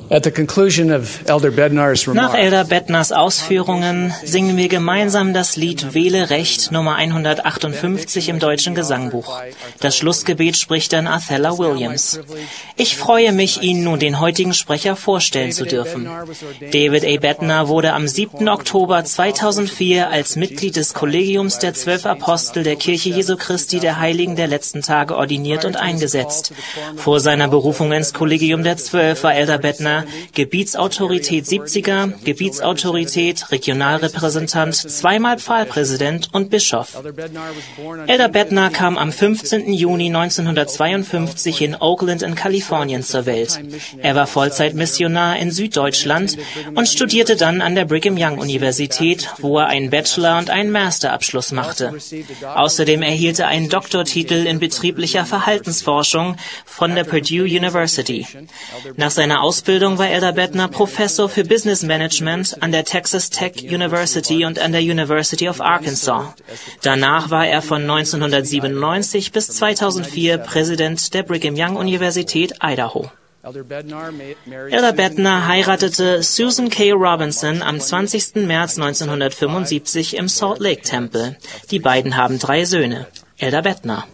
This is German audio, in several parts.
At the conclusion of Elder Bednar's Nach remarks, Elder Bednars Ausführungen singen wir gemeinsam das Lied Wähle Recht Nummer 158 im Deutschen Gesangbuch. Das Schlussgebet spricht dann Athella Williams. Ich freue mich, Ihnen nun den heutigen Sprecher vorstellen zu dürfen. David A. Bednar wurde am 7. Oktober 2004 als Mitglied des Kollegiums der 12 Apostel der Kirche Jesu Christi der Heiligen der letzten Tage ordiniert und eingesetzt. Vor seiner Berufung ins Kollegium der 12 war Elder Bednar Gebietsautorität 70er, Gebietsautorität, Regionalrepräsentant, zweimal Pfahlpräsident und Bischof. Elder Bednar kam am 15. Juni 1952 in Oakland in Kalifornien zur Welt. Er war Vollzeitmissionar in Süddeutschland und studierte dann an der Brigham Young Universität, wo er einen Bachelor- und einen Masterabschluss machte. Außerdem erhielt er einen Doktortitel in betrieblicher Verhaltensforschung von der Purdue University. Nach seiner Ausbildung war Elder Bednar Professor für Business Management an der Texas Tech University und an der University of Arkansas. Danach war er von 1997 bis 2004 Präsident der Brigham Young Universität Idaho. Elder Bednar heiratete Susan K. Robinson am 20. März 1975 im Salt Lake Tempel. Die beiden haben 3 Söhne. Elder Bednar.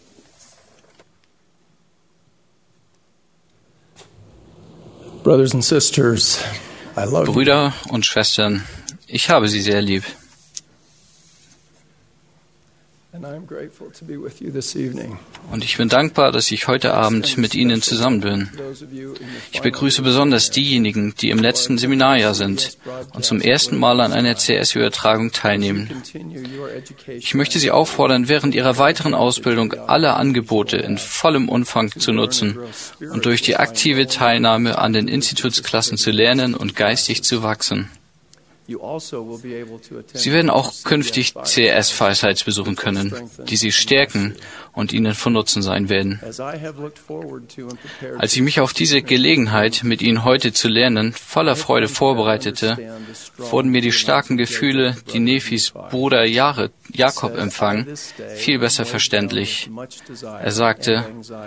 brothers and sisters, I love you. Brüder und Schwestern, ich habe sie sehr lieb. And I'm grateful to be with you this evening. Und ich bin dankbar, dass ich heute Abend mit Ihnen zusammen bin. Ich begrüße besonders diejenigen, die im letzten Seminarjahr sind und zum ersten Mal an einer CS-Übertragung teilnehmen. Ich möchte Sie auffordern, während Ihrer weiteren Ausbildung alle Angebote in vollem Umfang zu nutzen und durch die aktive Teilnahme an den Institutsklassen zu lernen und geistig zu wachsen. Sie werden auch künftig CS-Fireside besuchen können, die Sie stärken und Ihnen von Nutzen sein werden. Als ich mich auf diese Gelegenheit, mit Ihnen heute zu lernen, voller Freude vorbereitete, wurden mir die starken Gefühle, die Nefis Bruder Jakob empfangen, viel besser verständlich. Er sagte,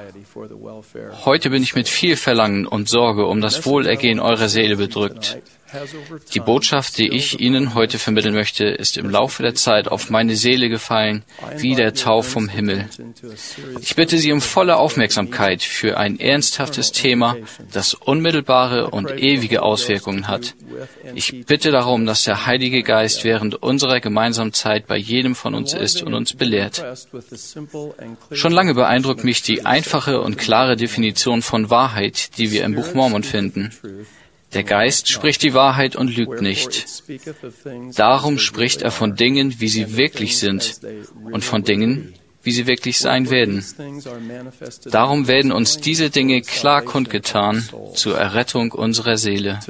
heute bin ich mit viel Verlangen und Sorge um das Wohlergehen eurer Seele bedrückt. Die Botschaft, die ich Ihnen heute vermitteln möchte, ist im Laufe der Zeit auf meine Seele gefallen, wie der Tau vom Himmel. Ich bitte Sie um volle Aufmerksamkeit für ein ernsthaftes Thema, das unmittelbare und ewige Auswirkungen hat. Ich bitte darum, dass der Heilige Geist während unserer gemeinsamen Zeit bei jedem von uns ist und uns belehrt. Schon lange beeindruckt mich die einfache und klare Definition von Wahrheit, die wir im Buch Mormon finden. Der Geist spricht die Wahrheit und lügt nicht. Darum spricht er von Dingen, wie sie wirklich sind, und von Dingen, wie sie wirklich sein werden. Darum werden uns diese Dinge klar kundgetan zur Errettung unserer Seele.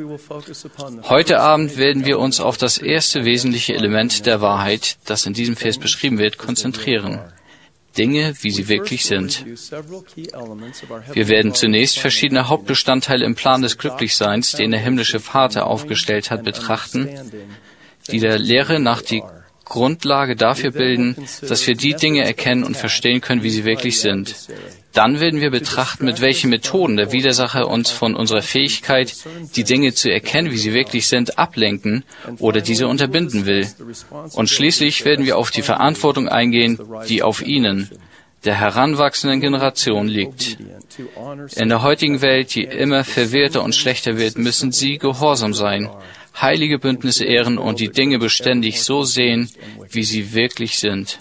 Heute Abend werden wir uns auf das erste wesentliche Element der Wahrheit, das in diesem Vers beschrieben wird, konzentrieren. Dinge, wie sie wirklich sind. Wir werden zunächst verschiedene Hauptbestandteile im Plan des Glücklichseins, den der himmlische Vater aufgestellt hat, betrachten, die der Lehre nach die Grundlage dafür bilden, dass wir die Dinge erkennen und verstehen können, wie sie wirklich sind. Dann werden wir betrachten, mit welchen Methoden der Widersacher uns von unserer Fähigkeit, die Dinge zu erkennen, wie sie wirklich sind, ablenken oder diese unterbinden will. Und schließlich werden wir auf die Verantwortung eingehen, die auf Ihnen, der heranwachsenden Generation, liegt. In der heutigen Welt, die immer verwirrter und schlechter wird, müssen Sie gehorsam sein, heilige Bündnisse ehren und die Dinge beständig so sehen, wie sie wirklich sind.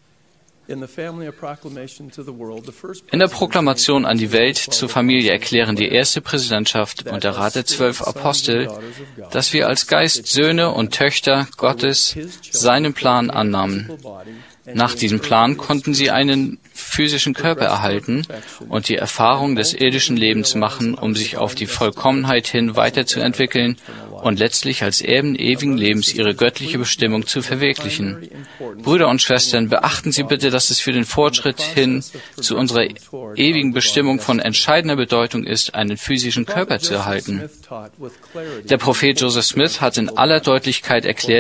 In der Proklamation an die Welt zur Familie erklären die erste Präsidentschaft und der Rat der 12 Apostel, dass wir als Geist Söhne und Töchter Gottes seinen Plan annahmen. Nach diesem Plan konnten sie einen physischen Körper erhalten und die Erfahrung des irdischen Lebens machen, um sich auf die Vollkommenheit hin weiterzuentwickeln und letztlich als Erben ewigen Lebens ihre göttliche Bestimmung zu verwirklichen. Brüder und Schwestern, beachten Sie bitte, dass es für den Fortschritt hin zu unserer ewigen Bestimmung von entscheidender Bedeutung ist, einen physischen Körper zu erhalten. Der Prophet Joseph Smith hat in aller Deutlichkeit erklärt,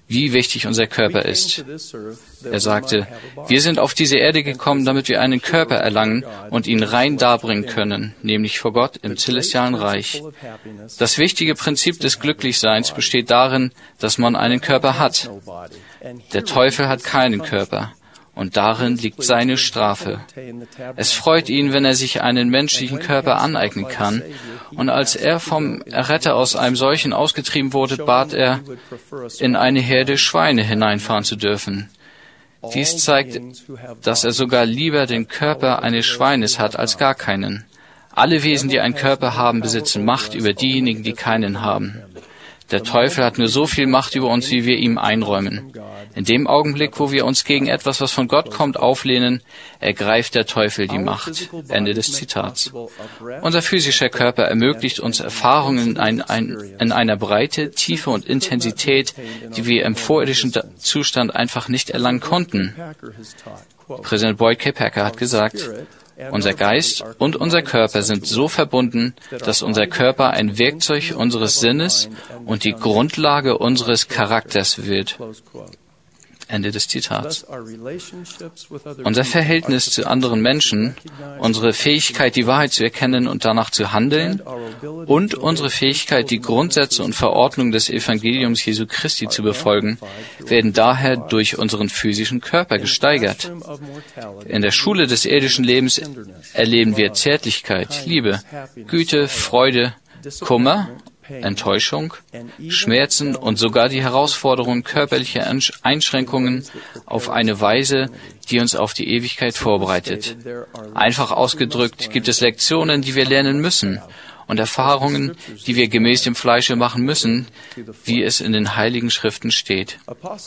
wie wichtig unser Körper ist. Er sagte, wir sind auf diese Erde gekommen, damit wir einen Körper erlangen und ihn rein darbringen können, nämlich vor Gott im celestialen Reich. Das wichtige Prinzip des Glücklichseins besteht darin, dass man einen Körper hat. Der Teufel hat keinen Körper. Und darin liegt seine Strafe. Es freut ihn, wenn er sich einen menschlichen Körper aneignen kann. Und als er vom Erretter aus einem solchen ausgetrieben wurde, bat er, in eine Herde Schweine hineinfahren zu dürfen. Dies zeigt, dass er sogar lieber den Körper eines Schweines hat als gar keinen. Alle Wesen, die einen Körper haben, besitzen Macht über diejenigen, die keinen haben. Der Teufel hat nur so viel Macht über uns, wie wir ihm einräumen. In dem Augenblick, wo wir uns gegen etwas, was von Gott kommt, auflehnen, ergreift der Teufel die Macht. Ende des Zitats. Unser physischer Körper ermöglicht uns Erfahrungen in einer Breite, Tiefe und Intensität, die wir im vorirdischen Zustand einfach nicht erlangen konnten. Präsident Boyd K. Packer hat gesagt, unser Geist und unser Körper sind so verbunden, dass unser Körper ein Werkzeug unseres Sinnes und die Grundlage unseres Charakters wird. Ende des Zitats. Unser Verhältnis zu anderen Menschen, unsere Fähigkeit, die Wahrheit zu erkennen und danach zu handeln und unsere Fähigkeit, die Grundsätze und Verordnungen des Evangeliums Jesu Christi zu befolgen, werden daher durch unseren physischen Körper gesteigert. In der Schule des irdischen Lebens erleben wir Zärtlichkeit, Liebe, Güte, Freude, Kummer, Enttäuschung, Schmerzen und sogar die Herausforderung körperlicher Einschränkungen auf eine Weise, die uns auf die Ewigkeit vorbereitet. Einfach ausgedrückt gibt es Lektionen, die wir lernen müssen und Erfahrungen, die wir gemäß dem Fleische machen müssen, wie es in den Heiligen Schriften steht.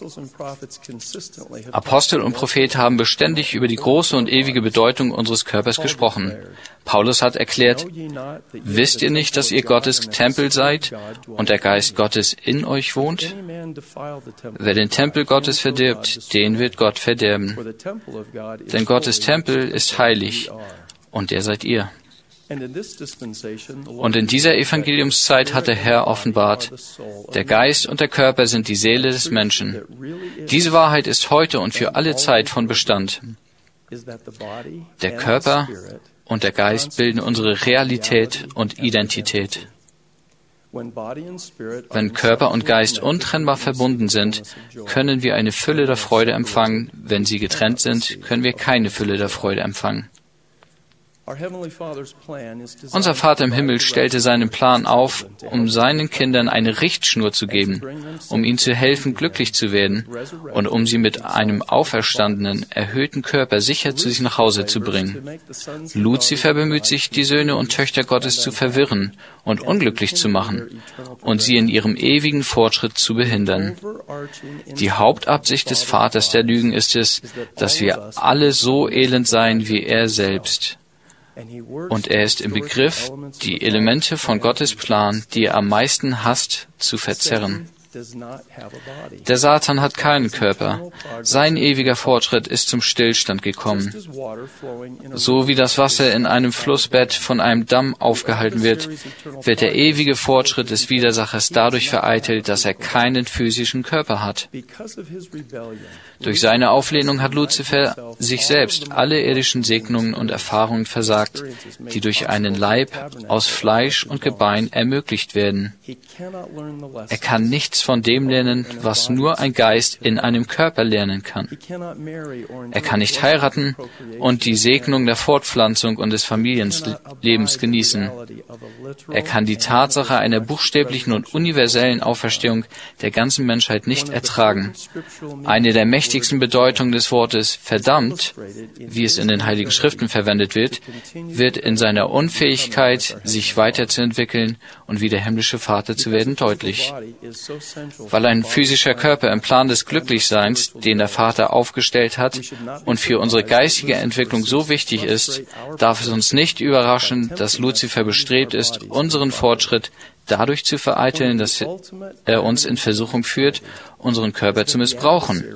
Apostel und Prophet haben beständig über die große und ewige Bedeutung unseres Körpers gesprochen. Paulus hat erklärt, wisst ihr nicht, dass ihr Gottes Tempel seid und der Geist Gottes in euch wohnt? Wer den Tempel Gottes verdirbt, den wird Gott verderben. Denn Gottes Tempel ist heilig und der seid ihr. Und in dieser Evangeliumszeit hat der Herr offenbart, der Geist und der Körper sind die Seele des Menschen. Diese Wahrheit ist heute und für alle Zeit von Bestand. Der Körper und der Geist bilden unsere Realität und Identität. Wenn Körper und Geist untrennbar verbunden sind, können wir eine Fülle der Freude empfangen. Wenn sie getrennt sind, können wir keine Fülle der Freude empfangen. Unser Vater im Himmel stellte seinen Plan auf, um seinen Kindern eine Richtschnur zu geben, um ihnen zu helfen, glücklich zu werden und um sie mit einem auferstandenen, erhöhten Körper sicher zu sich nach Hause zu bringen. Luzifer bemüht sich, die Söhne und Töchter Gottes zu verwirren und unglücklich zu machen und sie in ihrem ewigen Fortschritt zu behindern. Die Hauptabsicht des Vaters der Lügen ist es, dass wir alle so elend seien wie er selbst. Und er ist im Begriff, die Elemente von Gottes Plan, die er am meisten hasst, zu verzerren. Der Satan hat keinen Körper. Sein ewiger Fortschritt ist zum Stillstand gekommen. So wie das Wasser in einem Flussbett von einem Damm aufgehalten wird, wird der ewige Fortschritt des Widersachers dadurch vereitelt, dass er keinen physischen Körper hat. Durch seine Auflehnung hat Luzifer sich selbst alle irdischen Segnungen und Erfahrungen versagt, die durch einen Leib aus Fleisch und Gebein ermöglicht werden. Er kann nichts von dem lernen, was nur ein Geist in einem Körper lernen kann. Er kann nicht heiraten und die Segnung der Fortpflanzung und des Familienlebens genießen. Er kann die Tatsache einer buchstäblichen und universellen Auferstehung der ganzen Menschheit nicht ertragen. Eine der mächtigsten Bedeutungen des Wortes verdammt, wie es in den Heiligen Schriften verwendet wird, wird in seiner Unfähigkeit, sich weiterzuentwickeln und wie der himmlische Vater zu werden, deutlich. Weil ein physischer Körper im Plan des Glücklichseins, den der Vater aufgestellt hat und für unsere geistige Entwicklung so wichtig ist, darf es uns nicht überraschen, dass Luzifer bestrebt ist, unseren Fortschritt dadurch zu vereiteln, dass er uns in Versuchung führt, unseren Körper zu missbrauchen.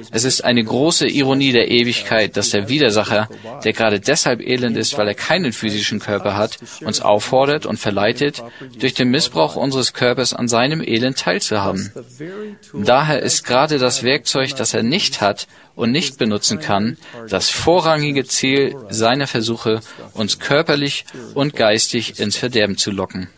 Es ist eine große Ironie der Ewigkeit, dass der Widersacher, der gerade deshalb elend ist, weil er keinen physischen Körper hat, uns auffordert und verleitet, durch den Missbrauch unseres Körpers an seinem Elend teilzuhaben. Daher ist gerade das Werkzeug, das er nicht hat und nicht benutzen kann, das vorrangige Ziel seiner Versuche, uns körperlich und geistig ins Verderben zu locken.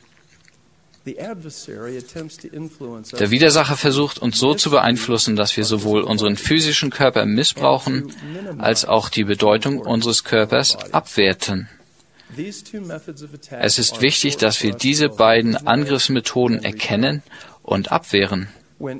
Der Widersacher versucht, uns so zu beeinflussen, dass wir sowohl unseren physischen Körper missbrauchen, als auch die Bedeutung unseres Körpers abwerten. Es ist wichtig, dass wir diese beiden Angriffsmethoden erkennen und abwehren.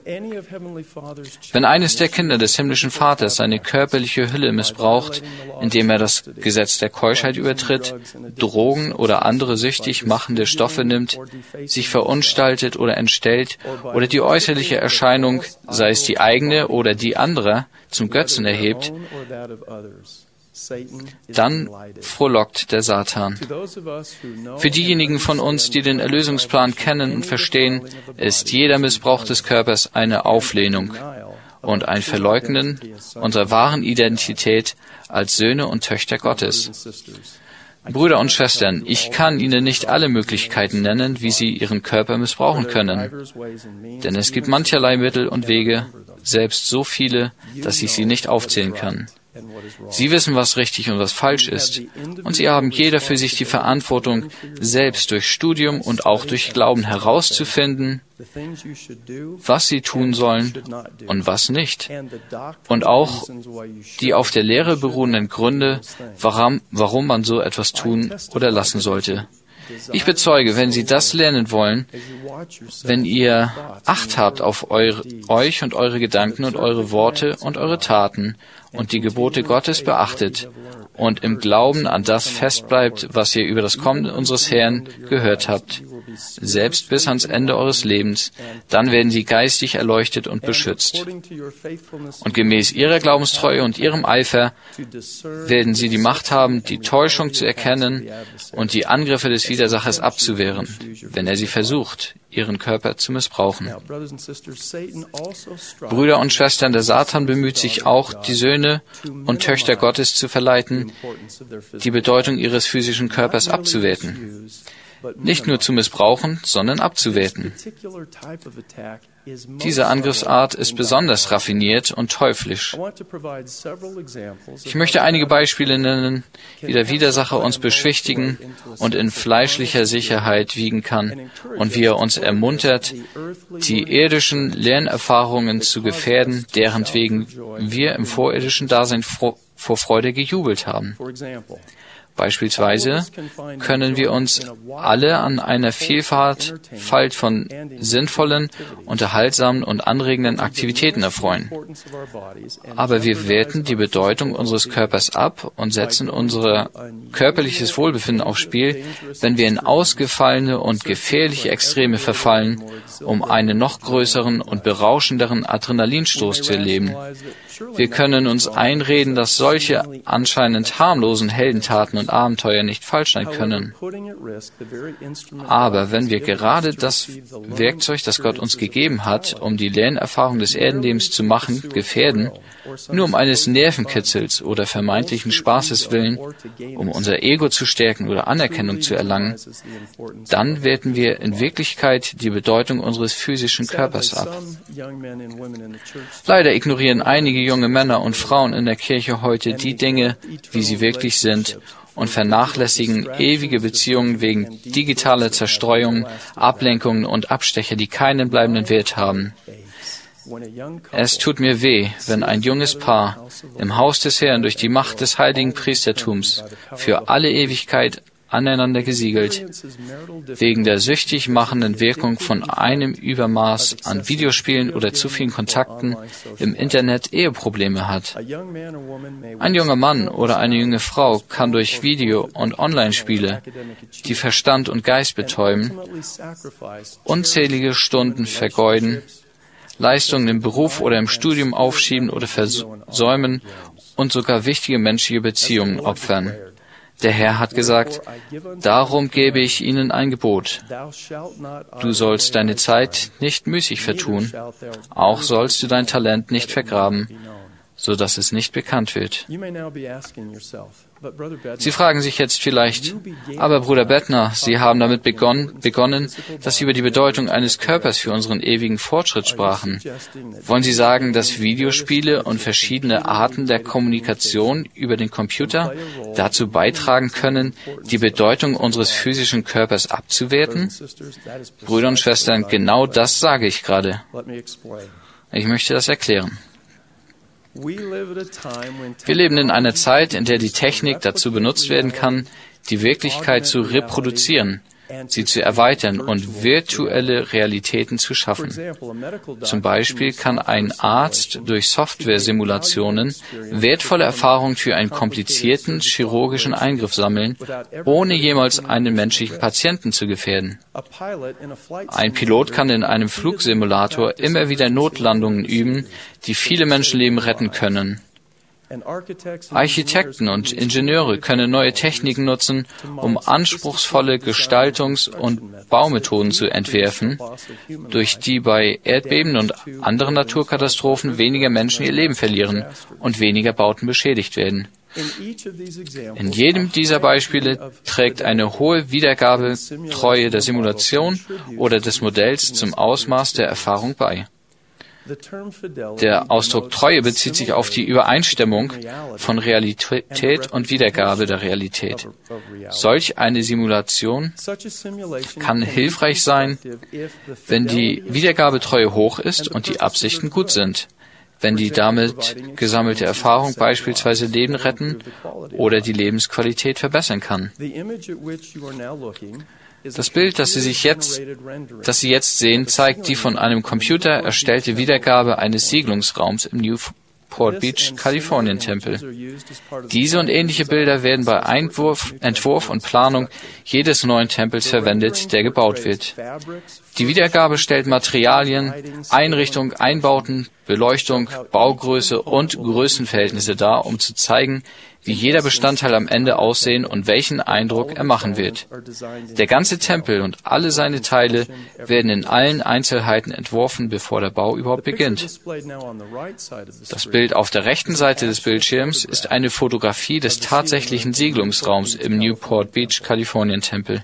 Wenn eines der Kinder des himmlischen Vaters seine körperliche Hülle missbraucht, indem er das Gesetz der Keuschheit übertritt, Drogen oder andere süchtig machende Stoffe nimmt, sich verunstaltet oder entstellt oder die äußerliche Erscheinung, sei es die eigene oder die anderer, zum Götzen erhebt, dann frohlockt der Satan. Für diejenigen von uns, die den Erlösungsplan kennen und verstehen, ist jeder Missbrauch des Körpers eine Auflehnung und ein Verleugnen unserer wahren Identität als Söhne und Töchter Gottes. Brüder und Schwestern, ich kann Ihnen nicht alle Möglichkeiten nennen, wie Sie Ihren Körper missbrauchen können, denn es gibt mancherlei Mittel und Wege, selbst so viele, dass ich sie nicht aufzählen kann. Sie wissen, was richtig und was falsch ist, und Sie haben jeder für sich die Verantwortung, selbst durch Studium und auch durch Glauben herauszufinden, was Sie tun sollen und was nicht, und auch die auf der Lehre beruhenden Gründe, warum man so etwas tun oder lassen sollte. Ich bezeuge, wenn Sie das lernen wollen, wenn ihr Acht habt auf euch und eure Gedanken und eure Worte und eure Taten und die Gebote Gottes beachtet und im Glauben an das festbleibt, was ihr über das Kommen unseres Herrn gehört habt, selbst bis ans Ende eures Lebens, dann werden sie geistig erleuchtet und beschützt. Und gemäß ihrer Glaubenstreue und ihrem Eifer werden sie die Macht haben, die Täuschung zu erkennen und die Angriffe des Widersachers abzuwehren, wenn er sie versucht, ihren Körper zu missbrauchen. Brüder und Schwestern, der Satan bemüht sich auch, die Söhne und Töchter Gottes zu verleiten, die Bedeutung ihres physischen Körpers abzuwerten. Nicht nur zu missbrauchen, sondern abzuwerten. Diese Angriffsart ist besonders raffiniert und teuflisch. Ich möchte einige Beispiele nennen, wie der Widersacher uns beschwichtigen und in fleischlicher Sicherheit wiegen kann und wie er uns ermuntert, die irdischen Lernerfahrungen zu gefährden, deren wegen wir im vorirdischen Dasein vor Freude gejubelt haben. Beispielsweise können wir uns alle an einer Vielfalt von sinnvollen, unterhaltsamen und anregenden Aktivitäten erfreuen. Aber wir werten die Bedeutung unseres Körpers ab und setzen unser körperliches Wohlbefinden aufs Spiel, wenn wir in ausgefallene und gefährliche Extreme verfallen, um einen noch größeren und berauschenderen Adrenalinstoß zu erleben. Wir können uns einreden, dass solche anscheinend harmlosen Heldentaten und Abenteuer nicht falsch sein können. Aber wenn wir gerade das Werkzeug, das Gott uns gegeben hat, um die Lernerfahrung des Erdenlebens zu machen, gefährden, nur um eines Nervenkitzels oder vermeintlichen Spaßes willen, um unser Ego zu stärken oder Anerkennung zu erlangen, dann werten wir in Wirklichkeit die Bedeutung unseres physischen Körpers ab. Leider ignorieren einige junge Männer und Frauen in der Kirche heute die Dinge, wie sie wirklich sind, und vernachlässigen ewige Beziehungen wegen digitaler Zerstreuungen, Ablenkungen und Abstecher, die keinen bleibenden Wert haben. Es tut mir weh, wenn ein junges Paar im Haus des Herrn durch die Macht des heiligen Priestertums für alle Ewigkeit aneinander gesiegelt, wegen der süchtig machenden Wirkung von einem Übermaß an Videospielen oder zu vielen Kontakten im Internet Eheprobleme hat. Ein junger Mann oder eine junge Frau kann durch Video- und Online-Spiele, die Verstand und Geist betäuben, unzählige Stunden vergeuden, Leistungen im Beruf oder im Studium aufschieben oder versäumen und sogar wichtige menschliche Beziehungen opfern. Der Herr hat gesagt, darum gebe ich ihnen ein Gebot. Du sollst deine Zeit nicht müßig vertun, auch sollst du dein Talent nicht vergraben, so dass es nicht bekannt wird. Sie fragen sich jetzt vielleicht, aber Bruder Bettner, Sie haben damit begonnen, dass Sie über die Bedeutung eines Körpers für unseren ewigen Fortschritt sprachen. Wollen Sie sagen, dass Videospiele und verschiedene Arten der Kommunikation über den Computer dazu beitragen können, die Bedeutung unseres physischen Körpers abzuwerten? Brüder und Schwestern, genau das sage ich gerade. Ich möchte das erklären. Wir leben in einer Zeit, in der die Technik dazu benutzt werden kann, die Wirklichkeit zu reproduzieren, sie zu erweitern und virtuelle Realitäten zu schaffen. Zum Beispiel kann ein Arzt durch Software-Simulationen wertvolle Erfahrungen für einen komplizierten chirurgischen Eingriff sammeln, ohne jemals einen menschlichen Patienten zu gefährden. Ein Pilot kann in einem Flugsimulator immer wieder Notlandungen üben, die viele Menschenleben retten können. Architekten und Ingenieure können neue Techniken nutzen, um anspruchsvolle Gestaltungs- und Baumethoden zu entwerfen, durch die bei Erdbeben und anderen Naturkatastrophen weniger Menschen ihr Leben verlieren und weniger Bauten beschädigt werden. In jedem dieser Beispiele trägt eine hohe Wiedergabetreue der Simulation oder des Modells zum Ausmaß der Erfahrung bei. Der Ausdruck Treue bezieht sich auf die Übereinstimmung von Realität und Wiedergabe der Realität. Solch eine Simulation kann hilfreich sein, wenn die Wiedergabetreue hoch ist und die Absichten gut sind, wenn die damit gesammelte Erfahrung beispielsweise Leben retten oder die Lebensqualität verbessern kann. Das Bild, das Sie jetzt sehen, zeigt die von einem Computer erstellte Wiedergabe eines Siedlungsraums im Newport Beach, Kalifornien Tempel. Diese und ähnliche Bilder werden bei Entwurf und Planung jedes neuen Tempels verwendet, der gebaut wird. Die Wiedergabe stellt Materialien, Einrichtung, Einbauten, Beleuchtung, Baugröße und Größenverhältnisse dar, um zu zeigen, wie jeder Bestandteil am Ende aussehen und welchen Eindruck er machen wird. Der ganze Tempel und alle seine Teile werden in allen Einzelheiten entworfen, bevor der Bau überhaupt beginnt. Das Bild auf der rechten Seite des Bildschirms ist eine Fotografie des tatsächlichen Siedlungsraums im Newport Beach, Kalifornien Tempel.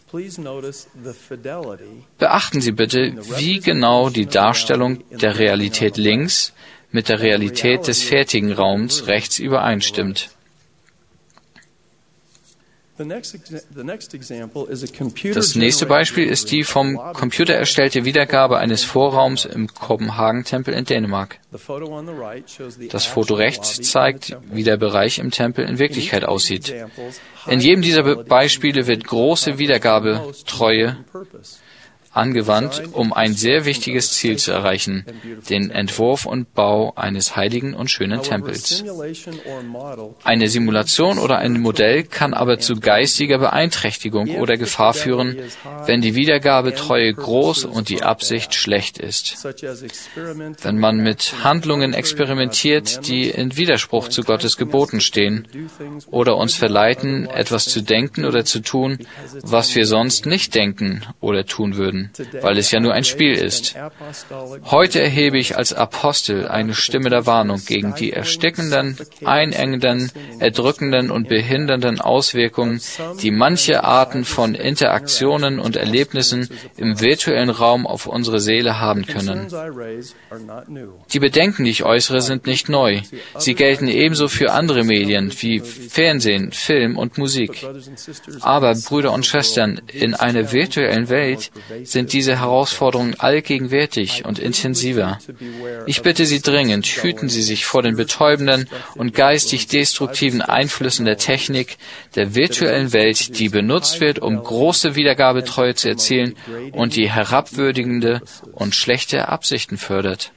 Beachten Sie bitte, wie genau die Darstellung der Realität links mit der Realität des fertigen Raums rechts übereinstimmt. Das nächste Beispiel ist die vom Computer erstellte Wiedergabe eines Vorraums im Kopenhagen-Tempel in Dänemark. Das Foto rechts zeigt, wie der Bereich im Tempel in Wirklichkeit aussieht. In jedem dieser Beispiele wird große Wiedergabetreue angewandt, um ein sehr wichtiges Ziel zu erreichen, den Entwurf und Bau eines heiligen und schönen Tempels. Eine Simulation oder ein Modell kann aber zu geistiger Beeinträchtigung oder Gefahr führen, wenn die Wiedergabetreue groß und die Absicht schlecht ist. Wenn man mit Handlungen experimentiert, die in Widerspruch zu Gottes Geboten stehen oder uns verleiten, etwas zu denken oder zu tun, was wir sonst nicht denken oder tun würden, weil es ja nur ein Spiel ist. Heute erhebe ich als Apostel eine Stimme der Warnung gegen die erstickenden, einengenden, erdrückenden und behindernden Auswirkungen, die manche Arten von Interaktionen und Erlebnissen im virtuellen Raum auf unsere Seele haben können. Die Bedenken, die ich äußere, sind nicht neu. Sie gelten ebenso für andere Medien wie Fernsehen, Film und Musik. Aber, Brüder und Schwestern, in einer virtuellen Welt sind diese Herausforderungen allgegenwärtig und intensiver. Ich bitte Sie dringend, hüten Sie sich vor den betäubenden und geistig destruktiven Einflüssen der Technik, der virtuellen Welt, die benutzt wird, um große Wiedergabetreue zu erzielen und die herabwürdigende und schlechte Absichten fördert.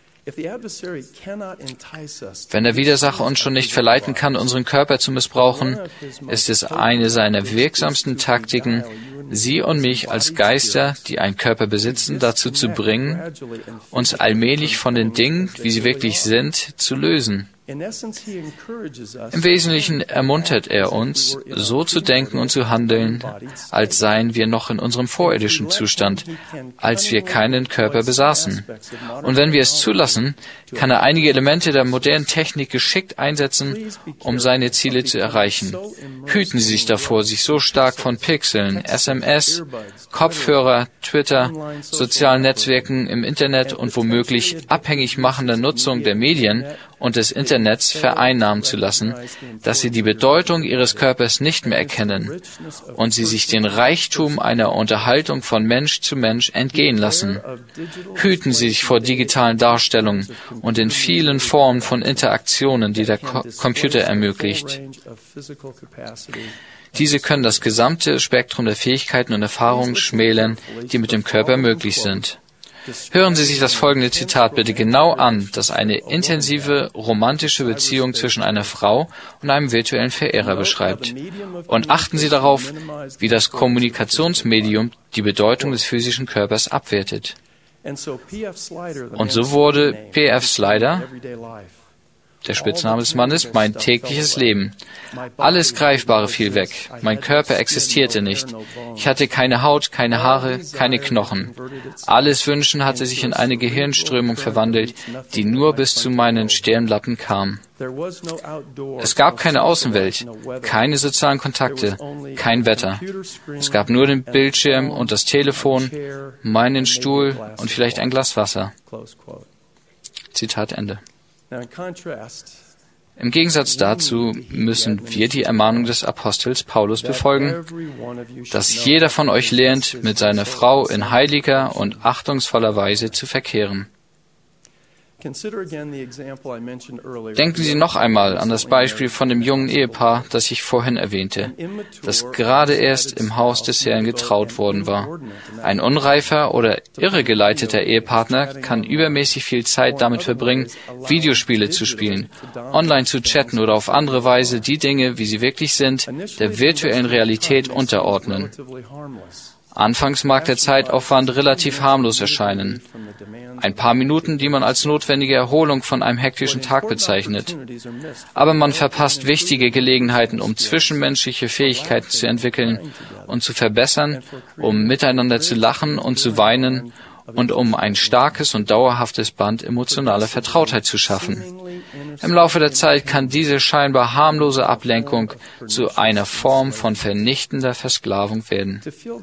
Wenn der Widersacher uns schon nicht verleiten kann, unseren Körper zu missbrauchen, ist es eine seiner wirksamsten Taktiken, Sie und mich als Geister, die einen Körper besitzen, dazu zu bringen, uns allmählich von den Dingen, wie sie wirklich sind, zu lösen. Im Wesentlichen ermuntert er uns, so zu denken und zu handeln, als seien wir noch in unserem vorirdischen Zustand, als wir keinen Körper besaßen. Und wenn wir es zulassen, kann er einige Elemente der modernen Technik geschickt einsetzen, um seine Ziele zu erreichen. Hüten Sie sich davor, sich so stark von Pixeln, SMS, Kopfhörer, Twitter, sozialen Netzwerken im Internet und womöglich abhängig machender Nutzung der Medien und des Internets vereinnahmen zu lassen, dass sie die Bedeutung ihres Körpers nicht mehr erkennen und sie sich den Reichtum einer Unterhaltung von Mensch zu Mensch entgehen lassen. Hüten Sie sich vor digitalen Darstellungen und den vielen Formen von Interaktionen, die der Computer ermöglicht. Diese können das gesamte Spektrum der Fähigkeiten und Erfahrungen schmälern, die mit dem Körper möglich sind. Hören Sie sich das folgende Zitat bitte genau an, das eine intensive, romantische Beziehung zwischen einer Frau und einem virtuellen Verehrer beschreibt. Und achten Sie darauf, wie das Kommunikationsmedium die Bedeutung des physischen Körpers abwertet. Und so wurde P.F. Slider, der Spitzname des Mannes, mein tägliches Leben. Alles Greifbare fiel weg. Mein Körper existierte nicht. Ich hatte keine Haut, keine Haare, keine Knochen. Alles Wünschen hatte sich in eine Gehirnströmung verwandelt, die nur bis zu meinen Stirnlappen kam. Es gab keine Außenwelt, keine sozialen Kontakte, kein Wetter. Es gab nur den Bildschirm und das Telefon, meinen Stuhl und vielleicht ein Glas Wasser. Zitat Ende. Im Gegensatz dazu müssen wir die Ermahnung des Apostels Paulus befolgen, dass jeder von euch lernt, mit seiner Frau in heiliger und achtungsvoller Weise zu verkehren. Denken Sie noch einmal an das Beispiel von dem jungen Ehepaar, das ich vorhin erwähnte, das gerade erst im Haus des Herrn getraut worden war. Ein unreifer oder irregeleiteter Ehepartner kann übermäßig viel Zeit damit verbringen, Videospiele zu spielen, online zu chatten oder auf andere Weise die Dinge, wie sie wirklich sind, der virtuellen Realität unterordnen. Anfangs mag der Zeitaufwand relativ harmlos erscheinen. Ein paar Minuten, die man als notwendige Erholung von einem hektischen Tag bezeichnet. Aber man verpasst wichtige Gelegenheiten, um zwischenmenschliche Fähigkeiten zu entwickeln und zu verbessern, um miteinander zu lachen und zu weinen und um ein starkes und dauerhaftes Band emotionaler Vertrautheit zu schaffen. Im Laufe der Zeit kann diese scheinbar harmlose Ablenkung zu einer Form von vernichtender Versklavung werden.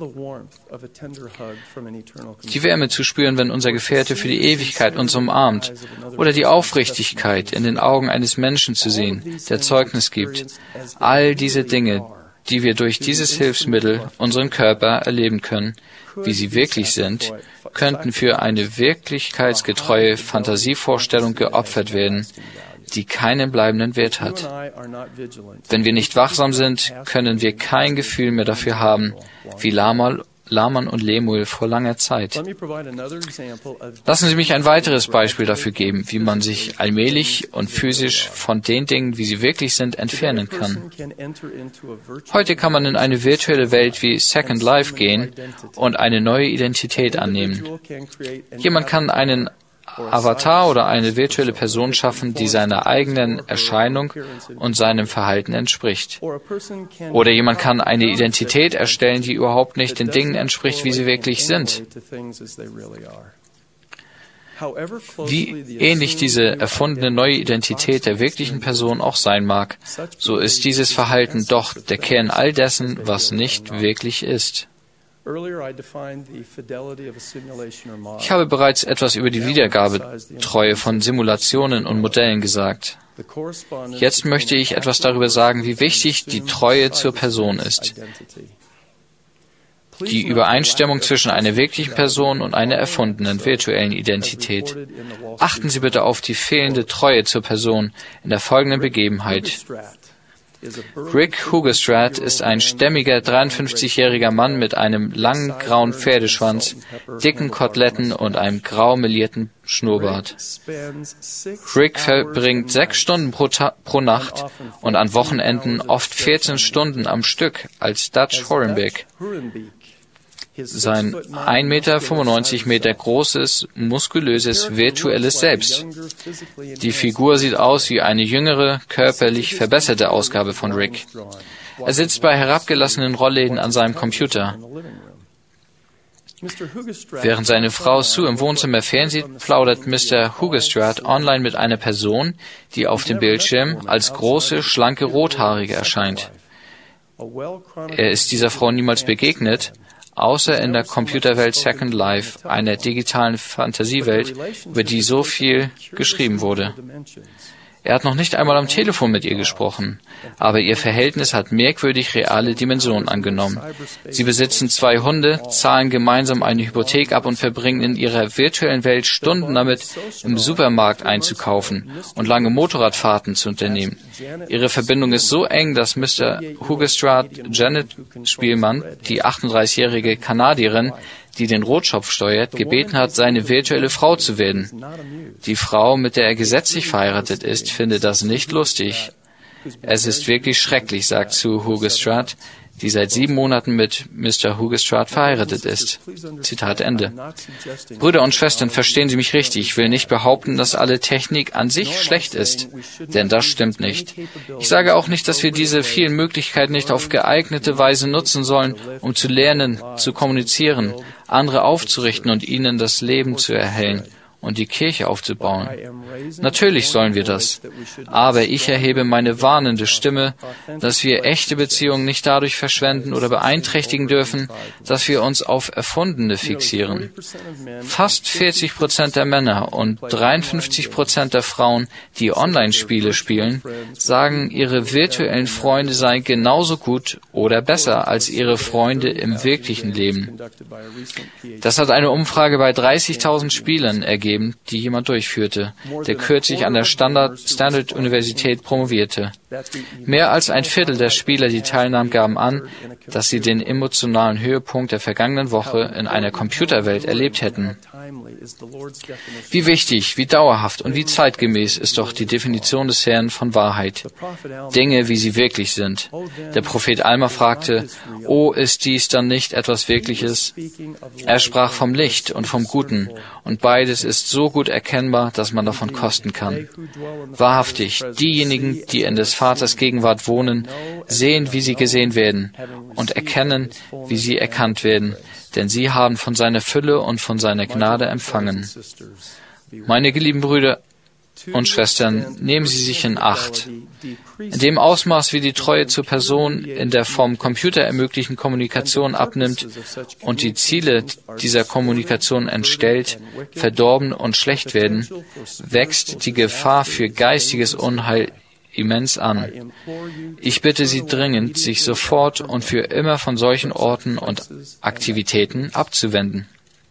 Die Wärme zu spüren, wenn unser Gefährte für die Ewigkeit uns umarmt, oder die Aufrichtigkeit in den Augen eines Menschen zu sehen, der Zeugnis gibt. All diese Dinge, die wir durch dieses Hilfsmittel unseren Körper erleben können, wie sie wirklich sind, könnten für eine wirklichkeitsgetreue Fantasievorstellung geopfert werden, die keinen bleibenden Wert hat. Wenn wir nicht wachsam sind, können wir kein Gefühl mehr dafür haben, wie Laman und Lemuel vor langer Zeit. Lassen Sie mich ein weiteres Beispiel dafür geben, wie man sich allmählich und physisch von den Dingen, wie sie wirklich sind, entfernen kann. Heute kann man in eine virtuelle Welt wie Second Life gehen und eine neue Identität annehmen. Jemand kann einen Avatar oder eine virtuelle Person schaffen, die seiner eigenen Erscheinung und seinem Verhalten entspricht. Oder jemand kann eine Identität erstellen, die überhaupt nicht den Dingen entspricht, wie sie wirklich sind. Wie ähnlich diese erfundene neue Identität der wirklichen Person auch sein mag, so ist dieses Verhalten doch der Kern all dessen, was nicht wirklich ist. Ich habe bereits etwas über die Wiedergabetreue von Simulationen und Modellen gesagt. Jetzt möchte ich etwas darüber sagen, wie wichtig die Treue zur Person ist. Die Übereinstimmung zwischen einer wirklichen Person und einer erfundenen virtuellen Identität. Achten Sie bitte auf die fehlende Treue zur Person in der folgenden Begebenheit. Rick Hoogerstraat ist ein stämmiger 53-jähriger Mann mit einem langen grauen Pferdeschwanz, dicken Koteletten und einem grau melierten Schnurrbart. Rick verbringt 6 Stunden pro Nacht und an Wochenenden oft 14 Stunden am Stück als Dutch Horenbeek. sein 1,95 Meter großes, muskulöses, virtuelles Selbst. Die Figur sieht aus wie eine jüngere, körperlich verbesserte Ausgabe von Rick. Er sitzt bei herabgelassenen Rollläden an seinem Computer. Während seine Frau Sue im Wohnzimmer fernsieht, plaudert Mr. Huggestrad online mit einer Person, die auf dem Bildschirm als große, schlanke Rothaarige erscheint. Er ist dieser Frau niemals begegnet, außer in der Computerwelt Second Life, einer digitalen Fantasiewelt, über die so viel geschrieben wurde. Er hat noch nicht einmal am Telefon mit ihr gesprochen, aber ihr Verhältnis hat merkwürdig reale Dimensionen angenommen. Sie besitzen 2 Hunde, zahlen gemeinsam eine Hypothek ab und verbringen in ihrer virtuellen Welt Stunden damit, im Supermarkt einzukaufen und lange Motorradfahrten zu unternehmen. Ihre Verbindung ist so eng, dass Mr. Huggestrad Janet Spielmann, die 38-jährige Kanadierin, die den Rotschopf steuert, gebeten hat, seine virtuelle Frau zu werden. Die Frau, mit der er gesetzlich verheiratet ist, findet das nicht lustig. Es ist wirklich schrecklich, sagt Sue Huggestrad, die seit 7 Monaten mit Mr. Huggestrad verheiratet ist. Zitat Ende. Brüder und Schwestern, verstehen Sie mich richtig. Ich will nicht behaupten, dass alle Technik an sich schlecht ist, denn das stimmt nicht. Ich sage auch nicht, dass wir diese vielen Möglichkeiten nicht auf geeignete Weise nutzen sollen, um zu lernen, zu kommunizieren, andere aufzurichten und ihnen das Leben zu erhellen und die Kirche aufzubauen. Natürlich sollen wir das. Aber ich erhebe meine warnende Stimme, dass wir echte Beziehungen nicht dadurch verschwenden oder beeinträchtigen dürfen, dass wir uns auf Erfundene fixieren. Fast 40% der Männer und 53% der Frauen, die Online-Spiele spielen, sagen, ihre virtuellen Freunde seien genauso gut oder besser als ihre Freunde im wirklichen Leben. Das hat eine Umfrage bei 30.000 Spielern ergeben, die jemand durchführte, der kürzlich an der Standard-Universität promovierte. Mehr als ein Viertel der Spieler, die teilnahmen, gaben an, dass sie den emotionalen Höhepunkt der vergangenen Woche in einer Computerwelt erlebt hätten. Wie wichtig, wie dauerhaft und wie zeitgemäß ist doch die Definition des Herrn von Wahrheit. Dinge, wie sie wirklich sind. Der Prophet Alma fragte, »Oh, ist dies dann nicht etwas Wirkliches?« Er sprach vom Licht und vom Guten, und beides ist so gut erkennbar, dass man davon kosten kann. Wahrhaftig, diejenigen, die in des Vaters Gegenwart wohnen, sehen, wie sie gesehen werden, und erkennen, wie sie erkannt werden, denn sie haben von seiner Fülle und von seiner Gnade empfangen. Meine geliebten Brüder und Schwestern, nehmen Sie sich in Acht. In dem Ausmaß, wie die Treue zur Person in der vom Computer ermöglichten Kommunikation abnimmt und die Ziele dieser Kommunikation entstellt, verdorben und schlecht werden, wächst die Gefahr für geistiges Unheil immens an. Ich bitte Sie dringend, sich sofort und für immer von solchen Orten und Aktivitäten abzuwenden.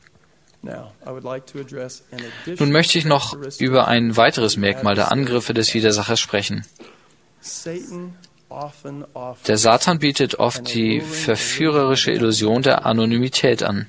Nun möchte ich noch über ein weiteres Merkmal der Angriffe des Widersachers sprechen. Der Satan bietet oft die verführerische Illusion der Anonymität an.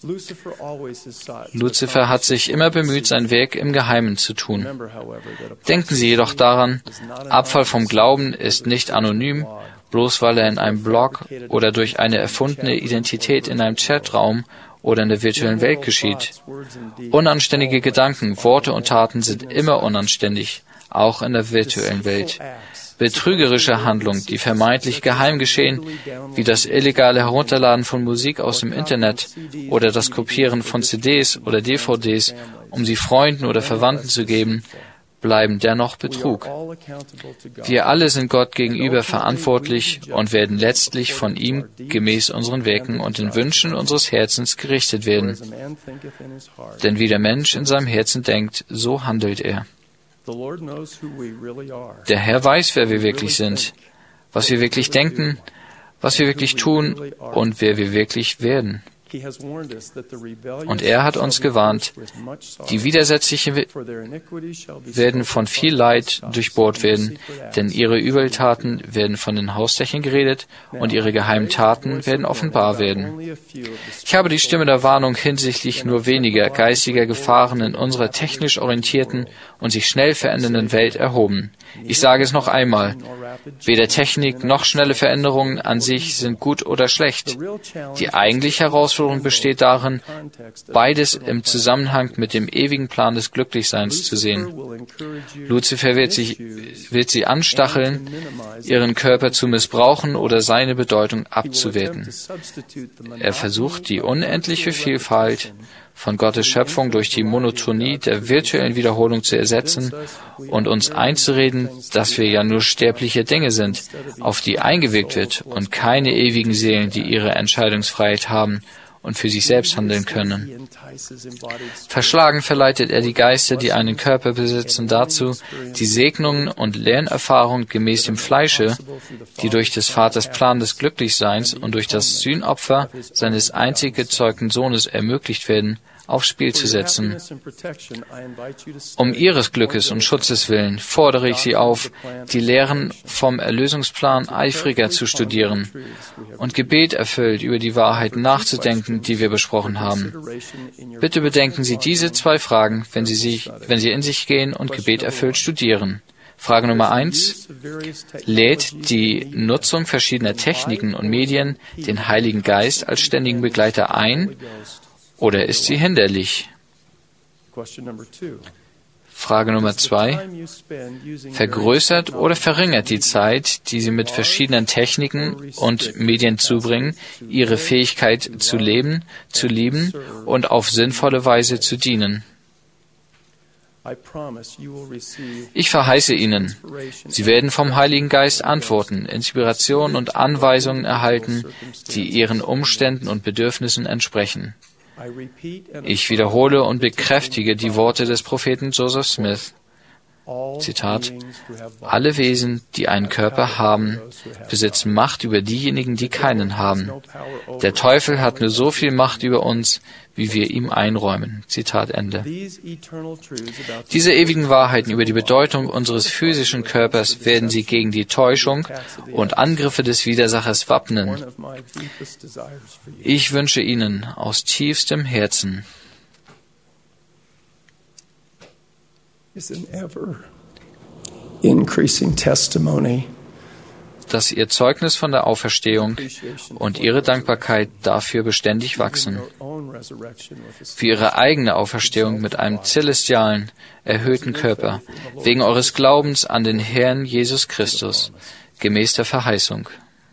Luzifer hat sich immer bemüht, sein Werk im Geheimen zu tun. Denken Sie jedoch daran, Abfall vom Glauben ist nicht anonym, bloß weil er in einem Blog oder durch eine erfundene Identität in einem Chatraum oder in der virtuellen Welt geschieht. Unanständige Gedanken, Worte und Taten sind immer unanständig, auch in der virtuellen Welt. Betrügerische Handlungen, die vermeintlich geheim geschehen, wie das illegale Herunterladen von Musik aus dem Internet oder das Kopieren von CDs oder DVDs, um sie Freunden oder Verwandten zu geben, bleiben dennoch Betrug. Wir alle sind Gott gegenüber verantwortlich und werden letztlich von ihm gemäß unseren Werken und den Wünschen unseres Herzens gerichtet werden. Denn wie der Mensch in seinem Herzen denkt, so handelt er. Der Herr weiß, wer wir wirklich sind, was wir wirklich denken, was wir wirklich tun und wer wir wirklich werden. Und er hat uns gewarnt, die Widersätzlichen werden von viel Leid durchbohrt werden, denn ihre Übeltaten werden von den Hausdächern geredet und ihre geheimen Taten werden offenbar werden. Ich habe die Stimme der Warnung hinsichtlich nur weniger geistiger Gefahren in unserer technisch orientierten und sich schnell verändernden Welt erhoben. Ich sage es noch einmal, weder Technik noch schnelle Veränderungen an sich sind gut oder schlecht. Die eigentliche Herausforderung Herausforderung besteht darin, beides im Zusammenhang mit dem ewigen Plan des Glücklichseins zu sehen. Luzifer wird sie anstacheln, ihren Körper zu missbrauchen oder seine Bedeutung abzuwerten. Er versucht, die unendliche Vielfalt von Gottes Schöpfung durch die Monotonie der virtuellen Wiederholung zu ersetzen und uns einzureden, dass wir ja nur sterbliche Dinge sind, auf die eingewirkt wird und keine ewigen Seelen, die ihre Entscheidungsfreiheit haben und für sich selbst handeln können. Verschlagen verleitet er die Geister, die einen Körper besitzen, dazu, die Segnungen und Lernerfahrung gemäß dem Fleische, die durch des Vaters Plan des Glücklichseins und durch das Sühnopfer seines einzig gezeugten Sohnes ermöglicht werden, aufs Spiel zu setzen. Um ihres Glückes und Schutzes willen fordere ich Sie auf, die Lehren vom Erlösungsplan eifriger zu studieren und Gebet erfüllt über die Wahrheiten nachzudenken, die wir besprochen haben. Bitte bedenken Sie diese 2 Fragen, wenn Sie in sich gehen und Gebet erfüllt studieren. Frage Nummer 1. Lädt die Nutzung verschiedener Techniken und Medien den Heiligen Geist als ständigen Begleiter ein, oder ist sie hinderlich? Frage Nummer 2. Vergrößert oder verringert die Zeit, die Sie mit verschiedenen Techniken und Medien zubringen, Ihre Fähigkeit zu leben, zu lieben und auf sinnvolle Weise zu dienen? Ich verheiße Ihnen, Sie werden vom Heiligen Geist Antworten, Inspirationen und Anweisungen erhalten, die Ihren Umständen und Bedürfnissen entsprechen. Ich wiederhole und bekräftige die Worte des Propheten Joseph Smith. Zitat: Alle Wesen, die einen Körper haben, besitzen Macht über diejenigen, die keinen haben. Der Teufel hat nur so viel Macht über uns, wie wir ihm einräumen. Zitat Ende. Diese ewigen Wahrheiten über die Bedeutung unseres physischen Körpers werden Sie gegen die Täuschung und Angriffe des Widersachers wappnen. Ich wünsche Ihnen aus tiefstem Herzen, dass Ihr Zeugnis von der Auferstehung und Ihre Dankbarkeit dafür beständig wachsen. Für Ihre eigene Auferstehung mit einem celestialen, erhöhten Körper, wegen eures Glaubens an den Herrn Jesus Christus, gemäß der Verheißung.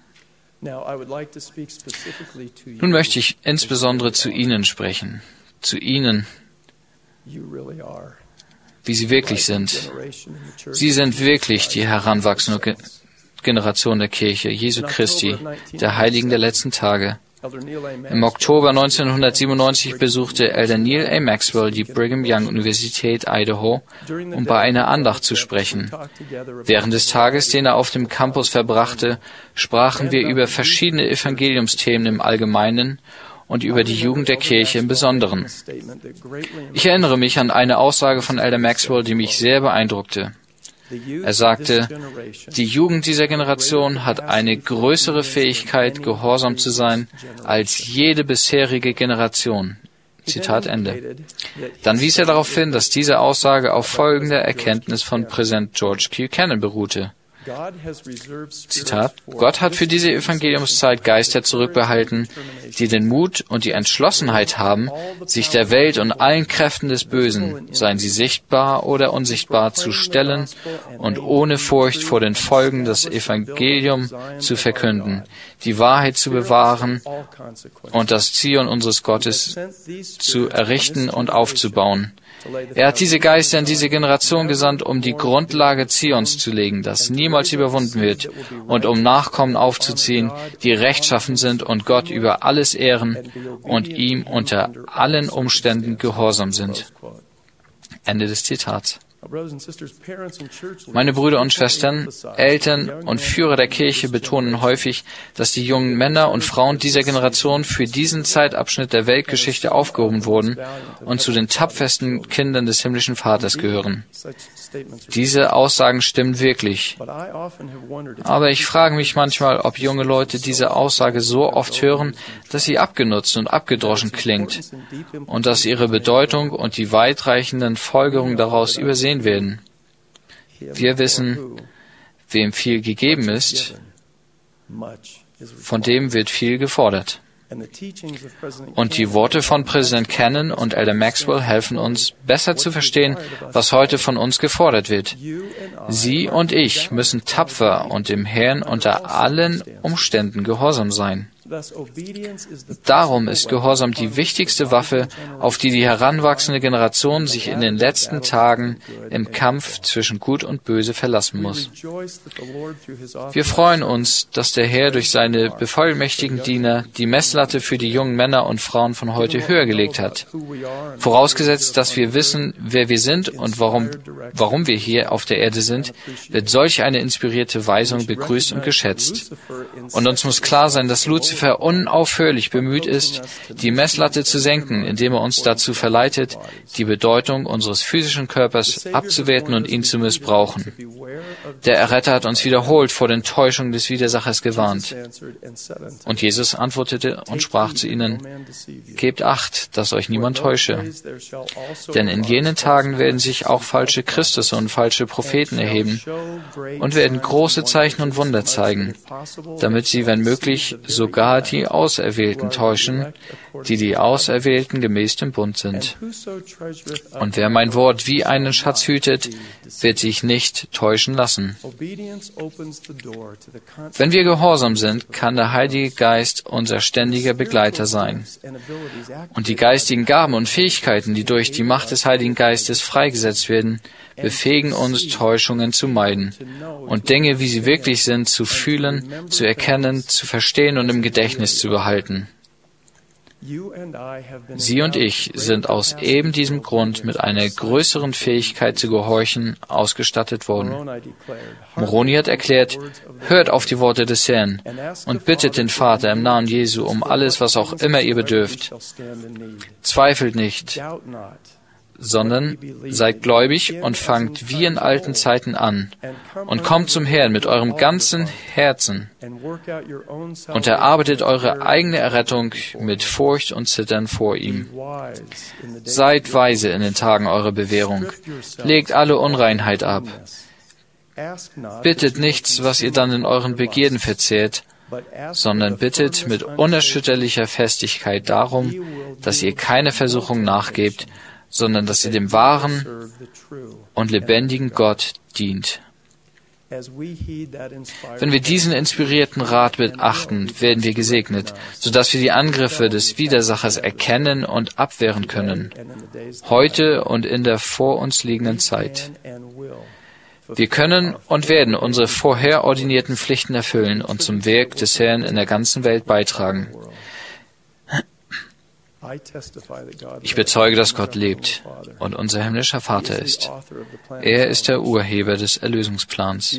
Nun möchte ich insbesondere zu Ihnen sprechen, zu Ihnen, wie Sie wirklich sind. Sie sind wirklich die heranwachsende Generation der Kirche, Jesu Christi, der Heiligen der letzten Tage. Im Oktober 1997 besuchte Elder Neil A. Maxwell die Brigham Young Universität Idaho, um bei einer Andacht zu sprechen. Während des Tages, den er auf dem Campus verbrachte, sprachen wir über verschiedene Evangeliumsthemen im Allgemeinen und über die Jugend der Kirche im Besonderen. Ich erinnere mich an eine Aussage von Elder Maxwell, die mich sehr beeindruckte. Er sagte, die Jugend dieser Generation hat eine größere Fähigkeit, gehorsam zu sein, als jede bisherige Generation. Zitat Ende. Dann wies er darauf hin, dass diese Aussage auf folgender Erkenntnis von Präsident George Buchanan beruhte. Zitat: Gott hat für diese Evangeliumszeit Geister zurückbehalten, die den Mut und die Entschlossenheit haben, sich der Welt und allen Kräften des Bösen, seien sie sichtbar oder unsichtbar, zu stellen und ohne Furcht vor den Folgen das Evangelium zu verkünden, die Wahrheit zu bewahren und das Zion unseres Gottes zu errichten und aufzubauen. Er hat diese Geister in diese Generation gesandt, um die Grundlage Zions zu legen, das niemals überwunden wird, und um Nachkommen aufzuziehen, die rechtschaffen sind und Gott über alles ehren und ihm unter allen Umständen gehorsam sind. Ende des Zitats. Meine Brüder und Schwestern, Eltern und Führer der Kirche betonen häufig, dass die jungen Männer und Frauen dieser Generation für diesen Zeitabschnitt der Weltgeschichte aufgehoben wurden und zu den tapfersten Kindern des himmlischen Vaters gehören. Diese Aussagen stimmen wirklich. Aber ich frage mich manchmal, ob junge Leute diese Aussage so oft hören, dass sie abgenutzt und abgedroschen klingt und dass ihre Bedeutung und die weitreichenden Folgerungen daraus übersehen werden. Wir wissen, wem viel gegeben ist, von dem wird viel gefordert. Und die Worte von Präsident Cannon und Elder Maxwell helfen uns, besser zu verstehen, was heute von uns gefordert wird. Sie und ich müssen tapfer und dem Herrn unter allen Umständen gehorsam sein. Darum ist Gehorsam die wichtigste Waffe, auf die die heranwachsende Generation sich in den letzten Tagen im Kampf zwischen Gut und Böse verlassen muss. Wir freuen uns, dass der Herr durch seine bevollmächtigten Diener die Messlatte für die jungen Männer und Frauen von heute höher gelegt hat. Vorausgesetzt, dass wir wissen, wer wir sind und warum wir hier auf der Erde sind, wird solch eine inspirierte Weisung begrüßt und geschätzt. Und uns muss klar sein, dass Luzifer unaufhörlich bemüht ist, die Messlatte zu senken, indem er uns dazu verleitet, die Bedeutung unseres physischen Körpers abzuwerten und ihn zu missbrauchen. Der Erretter hat uns wiederholt vor den Täuschungen des Widersachers gewarnt. Und Jesus antwortete und sprach zu ihnen: Gebt Acht, dass euch niemand täusche. Denn in jenen Tagen werden sich auch falsche Christusse und falsche Propheten erheben und werden große Zeichen und Wunder zeigen, damit sie, wenn möglich, sogar die Auserwählten täuschen, die Auserwählten gemäß dem Bund sind. Und wer mein Wort wie einen Schatz hütet, wird sich nicht täuschen lassen. Wenn wir gehorsam sind, kann der Heilige Geist unser ständiger Begleiter sein. Und die geistigen Gaben und Fähigkeiten, die durch die Macht des Heiligen Geistes freigesetzt werden, befähigen uns, Täuschungen zu meiden und Dinge, wie sie wirklich sind, zu fühlen, zu erkennen, zu verstehen und im Gedächtnis zu behalten. Sie und ich sind aus eben diesem Grund mit einer größeren Fähigkeit zu gehorchen ausgestattet worden. Moroni hat erklärt: Hört auf die Worte des Herrn und bittet den Vater im Namen Jesu um alles, was auch immer ihr bedürft. Zweifelt nicht, sondern seid gläubig und fangt wie in alten Zeiten an und kommt zum Herrn mit eurem ganzen Herzen und erarbeitet eure eigene Errettung mit Furcht und Zittern vor ihm. Seid weise in den Tagen eurer Bewährung, legt alle Unreinheit ab, bittet nichts, was ihr dann in euren Begierden verzehrt, sondern bittet mit unerschütterlicher Festigkeit darum, dass ihr keine Versuchung nachgebt, sondern dass ihr dem wahren und lebendigen Gott dient. Wenn wir diesen inspirierten Rat beachten, werden wir gesegnet, sodass wir die Angriffe des Widersachers erkennen und abwehren können, heute und in der vor uns liegenden Zeit. Wir können und werden unsere vorher ordinierten Pflichten erfüllen und zum Werk des Herrn in der ganzen Welt beitragen. Ich bezeuge, dass Gott lebt und unser himmlischer Vater ist. Er ist der Urheber des Erlösungsplans.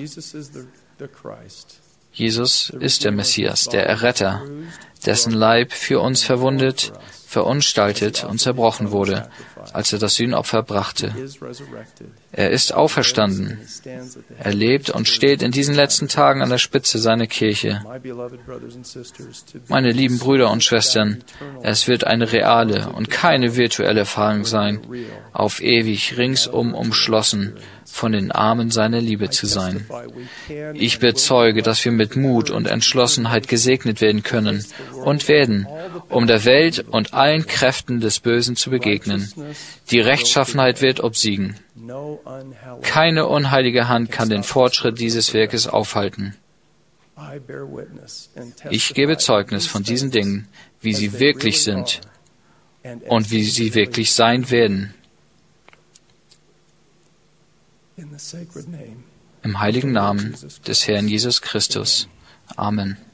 Jesus ist der Messias, der Erretter, dessen Leib für uns verwundet, verunstaltet und zerbrochen wurde, als er das Sühnopfer brachte. Er ist auferstanden. Er lebt und steht in diesen letzten Tagen an der Spitze seiner Kirche. Meine lieben Brüder und Schwestern, es wird eine reale und keine virtuelle Erfahrung sein, auf ewig ringsum umschlossen von den Armen seiner Liebe zu sein. Ich bezeuge, dass wir mit Mut und Entschlossenheit gesegnet werden können und werden, um der Welt und allen Kräften des Bösen zu begegnen. Die Rechtschaffenheit wird obsiegen. Keine unheilige Hand kann den Fortschritt dieses Werkes aufhalten. Ich gebe Zeugnis von diesen Dingen, wie sie wirklich sind und wie sie wirklich sein werden. Im heiligen Namen des Herrn Jesus Christus. Amen.